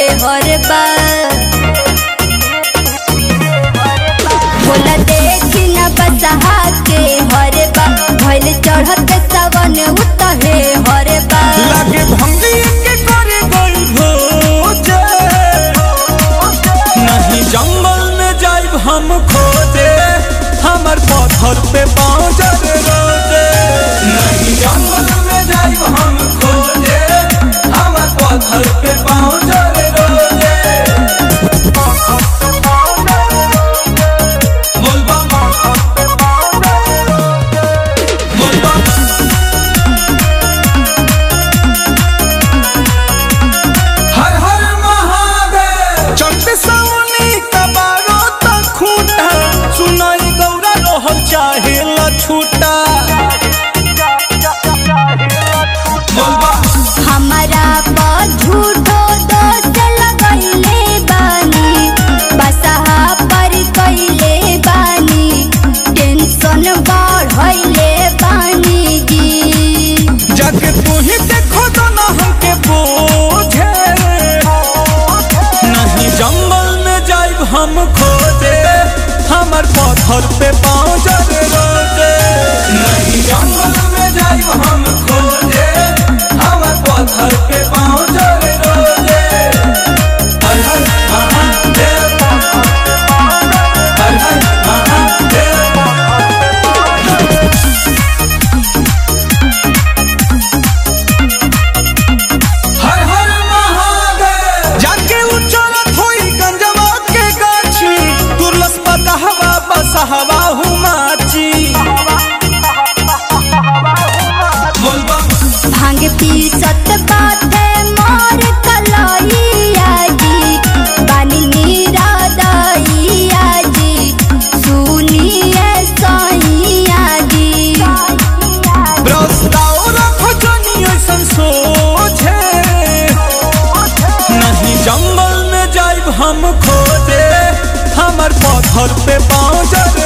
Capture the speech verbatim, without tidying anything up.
हर बार बोला देखी न बसहा के हर बार भइल चढ़त सावन उतहे हर बार लागे भंगी के करे गई भोज नहीं जंगल में जाइब हम खोजे हमर पत्थर पे पाँव जर रोजे नहीं जंगल में जाइब हम खोजे हमर पत्थर पे पाँव जर रोजे छूटा हमारा पर झूठो दोस्त लगैले बानी बसहा पर कैले बानी टेंशन बढ़ैले बानी जी जाके तू ही देखो तो ना हमके बोझे नहीं जंगल में जाइब हम खोजे हमर पत्थर पे पाँव जर रोजे नहीं जंगल में जाइब हम खोजे हमर पत्थर पे पाँव जर रोजे हर हर महादेव हर हर महादेव हर हर महादेव जाके उच्चरत होई गंजवा के गाछी तुरलस पतहवा बसहवा हुमाची भांग पीसत बाटे मोर कलैया जी बानी मीरा दैया जी सुनिए सैया जी प्रस्ताव रखो जनी ऐसन सोचे नहीं जंगल में जाइब हम खोजे हमर पत्थर पे पाँव जर